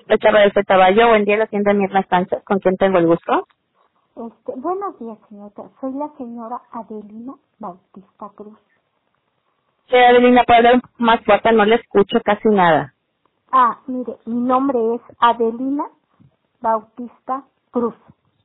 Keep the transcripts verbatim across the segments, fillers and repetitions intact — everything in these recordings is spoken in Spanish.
Echaba de Taballo, buen día, la tienda Mirna Sánchez, ¿con quién tengo el gusto? Este, buenos días, señorita. Soy la señora Adelina Bautista Cruz. Sí, Adelina, ¿puede hablar un poco más fuerte? No le escucho casi nada. Ah, mire, mi nombre es Adelina Bautista Cruz.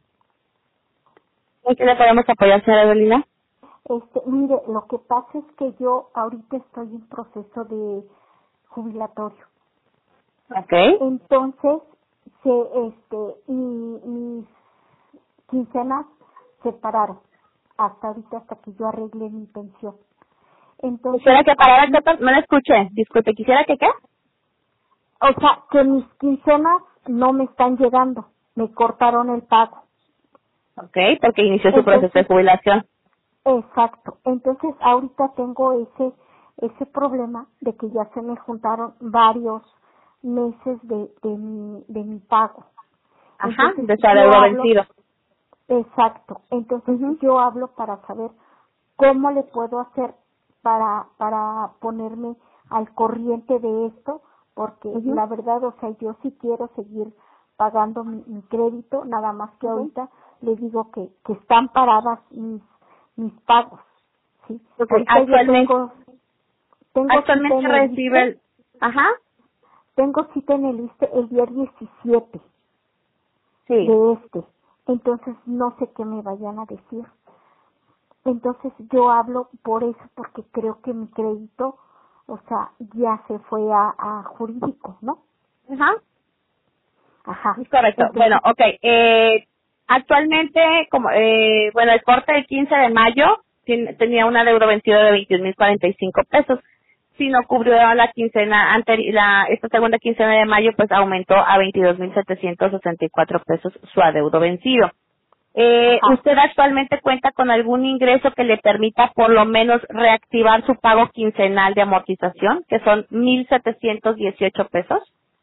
¿En qué le podemos apoyar, señora Adelina? Este, mire, lo que pasa es que yo ahorita estoy en proceso de jubilatorio. Ok. Entonces, se, este, mi, mis quincenas se pararon hasta ahorita, hasta que yo arregle mi pensión. Entonces, Quisiera que parara, aquí, que no le escuché. Disculpe, ¿quisiera que qué? o sea, que mis quincenas no me están llegando, me cortaron el pago. Ok, porque inició su proceso de Entonces, jubilación. exacto. Entonces, ahorita tengo ese ese problema de que ya se me juntaron varios meses de de mi de mi pago. Ajá, Entonces, de su yo adeudo hablo, vencido. exacto. Entonces, Ujú. yo hablo para saber cómo le puedo hacer para para ponerme al corriente de esto, porque Ujú. la verdad, o sea, yo sí quiero seguir pagando mi, mi crédito, nada más que Ujú. ahorita le digo que, que están paradas mis mis pagos, ¿sí? Ok, Ahorita yo actualmente, tengo tengo cita actualmente en el recibe ISSSTE, el... Ajá, tengo cita en el ISSSTE el día diecisiete sí. de este, entonces no sé qué me vayan a decir. Entonces yo hablo por eso, porque creo que mi crédito, o sea, ya se fue a, a jurídico, ¿no? Ajá. Ajá. Es correcto. Bueno, Entonces, ok. Eh, actualmente, como eh, bueno, el corte del quince de mayo ten- tenía una deuda vencida de veintiún mil cuarenta y cinco pesos. Si no cubrió la quincena anterior, la, esta segunda quincena de mayo, pues aumentó a veintidós mil setecientos sesenta y cuatro pesos su adeudo vencido. Eh, ajá. ¿Usted actualmente cuenta con algún ingreso que le permita por lo menos reactivar su pago quincenal de amortización, que son mil setecientos dieciocho pesos?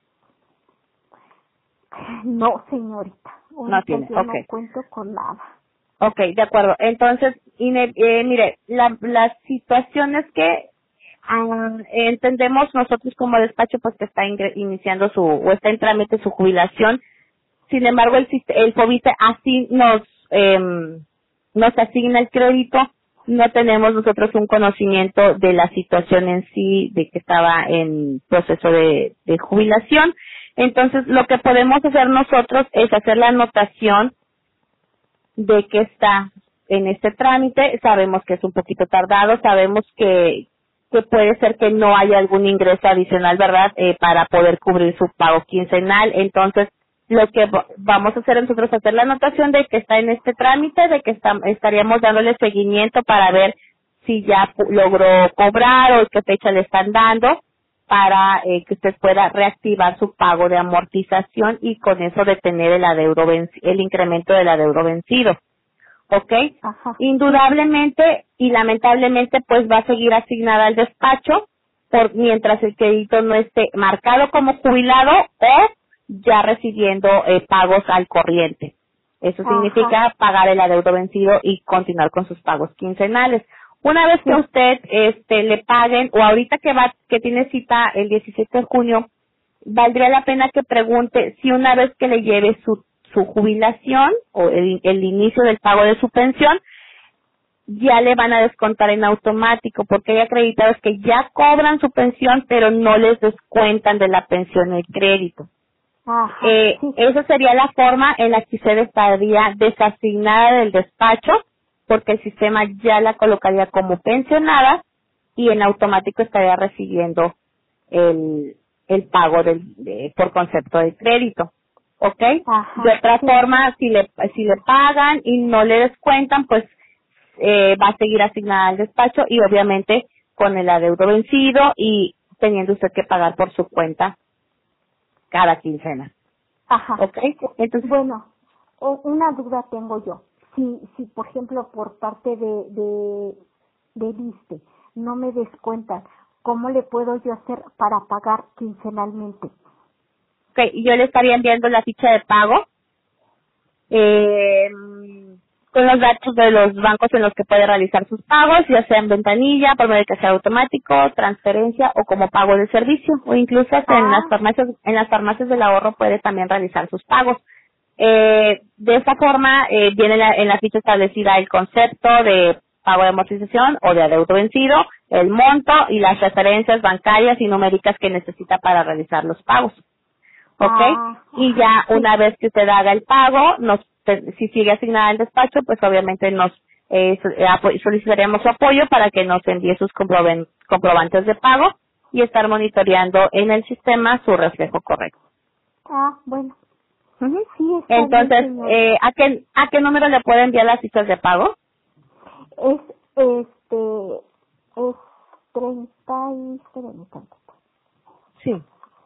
No, señorita, No ahorita tiene, yo no ok. cuento con nada. Ok, de acuerdo. Entonces, ine- eh, mire, la, la situación es que ah, entendemos nosotros como despacho pues que está ingre- iniciando su, o está en trámite su jubilación. Sin embargo, el, sist- el FOBISE así nos, em, nos asigna el crédito. No tenemos nosotros un conocimiento de la situación en sí, de que estaba en proceso de, de jubilación. Entonces, lo que podemos hacer nosotros es hacer la anotación de que está en este trámite. Sabemos que es un poquito tardado, sabemos que, que puede ser que no haya algún ingreso adicional, ¿verdad?, eh, para poder cubrir su pago quincenal. Entonces, lo que va- vamos a hacer nosotros es hacer la anotación de que está en este trámite, de que está- estaríamos dándole seguimiento para ver si ya pu- logró cobrar o qué fecha le están dando para eh, que usted pueda reactivar su pago de amortización y con eso detener el adeudo venci- el incremento del adeudo vencido. ¿Ok? Ajá, sí, Indudablemente y lamentablemente pues va a seguir asignada al despacho por mientras el crédito no esté marcado como jubilado o ya recibiendo eh, pagos al corriente. Eso ajá, significa pagar el adeudo vencido y continuar con sus pagos quincenales. Una vez que sí, usted este le paguen o ahorita que va que tiene cita el diecisiete de junio, valdría la pena que pregunte si una vez que le lleve su su jubilación o el, el inicio del pago de su pensión, ya le van a descontar en automático, porque hay acreditados que ya cobran su pensión, pero no les descuentan de la pensión el crédito. ajá, Eh, sí, esa sería la forma en la que usted estaría desasignada del despacho, porque el sistema ya la colocaría como pensionada y en automático estaría recibiendo el, el pago del, de- por concepto de crédito. ¿Ok? De ajá, otra sí, forma, si le, si le pagan y no le descuentan, pues eh, va a seguir asignada al despacho y obviamente con el adeudo vencido y teniendo usted que pagar por su cuenta cada quincena. ajá. ¿Ok? Entonces, Bueno, u- una duda tengo yo. Si, si por ejemplo, por parte de, de, del ISSSTE no me descuentan, ¿cómo le puedo yo hacer para pagar quincenalmente? okay, yo le estaría enviando la ficha de pago. Eh, con los datos de los bancos en los que puede realizar sus pagos, ya sea en ventanilla, por medio de cajero automático, transferencia o como pago de servicio, o incluso hasta en Ah, las farmacias, en las farmacias del ahorro puede también realizar sus pagos. Eh, de esta forma, eh, viene la- en la ficha establecida el concepto de pago de amortización o de adeudo vencido, el monto y las referencias bancarias y numéricas que necesita para realizar los pagos. ¿Ok? ah, Y ya sí, una vez que usted haga el pago, nos, te- si sigue asignada al despacho, pues obviamente nos eh, so- eh, apo- solicitaremos su apoyo para que nos envíe sus comproben- comprobantes de pago y estar monitoreando en el sistema su reflejo correcto. ah, bueno, Ujú. sí, está bien, Entonces, señorita. eh, ¿a qué a qué número le puede enviar las fichas de pago? Es, este, es treinta y, espérame tantito. Sí.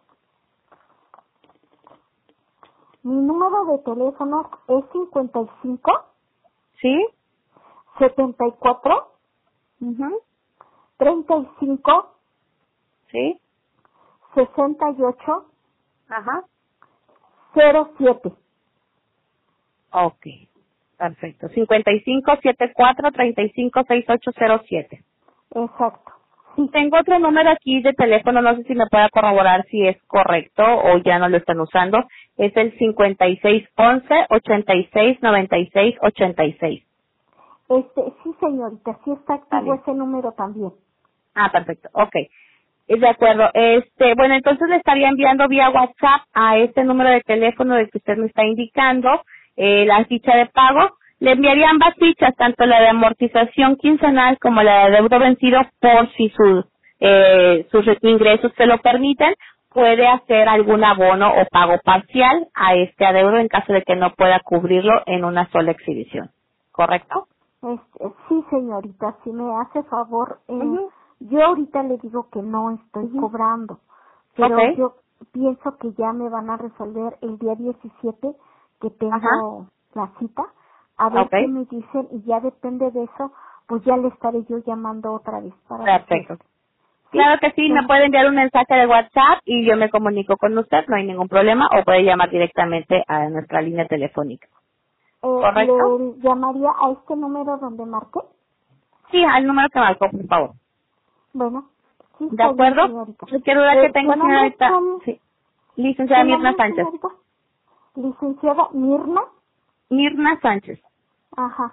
Mi número de teléfono es cincuenta y cinco, ¿Sí? setenta y cuatro, Ujú. treinta y cinco, ¿Sí? sesenta y ocho, Ajá. cero siete. Ok. Perfecto. cincuenta y cinco, setenta y cuatro, treinta y cinco, sesenta y ocho cero siete. Exacto. Sí, Tengo otro número aquí de teléfono, no sé si me pueda corroborar si es correcto o ya no lo están usando. Es el cincuenta y seis once, ochenta y seis, noventa y seis, ochenta y seis. este, sí, señorita, sí está Está activo bien. ese número también. Ah, perfecto. Ok. Es de acuerdo. Este, bueno, entonces le estaría enviando vía WhatsApp a este número de teléfono del que usted me está indicando eh, la ficha de pago. Le enviaría ambas fichas, tanto la de amortización quincenal como la de deuda vencido, por si sus eh, sus ingresos se lo permiten, puede hacer algún abono o pago parcial a este adeudo en caso de que no pueda cubrirlo en una sola exhibición. ¿Correcto? Este, sí, señorita, si me hace favor, eh, Ujú. yo ahorita le digo que no estoy Ujú. cobrando, pero Ok. yo pienso que ya me van a resolver el día diecisiete que Ajá. tengo la cita, a ver Ok. qué me dicen y ya depende de eso, pues ya le estaré yo llamando otra vez para Perfecto. decirle. ¿Sí? Claro que sí, me Bueno, puede enviar un mensaje de WhatsApp y yo me comunico con usted, no hay ningún problema, o puede llamar directamente a nuestra línea telefónica. eh, ¿Correcto? le llamaría a este número donde marqué. Sí, al número que marcó, por favor. Bueno, sí ¿De está bien, acuerdo? señorita. Cualquier duda que Eh, ¿Su tenga, nombre es señorita, cómo? sí. ¿Su Licenciada Mirna nombre, Sánchez. señorita? Licenciada Mirna. Mirna Sánchez. Ajá.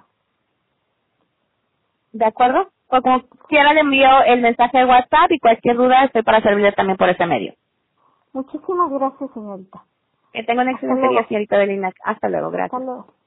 ¿De acuerdo? O como quiera le envío el mensaje de WhatsApp y cualquier duda estoy para servirle también por ese medio. Muchísimas gracias, señorita. Que tenga un Hasta excelente día, luego. señorita Belina. Hasta luego, Hasta gracias. luego.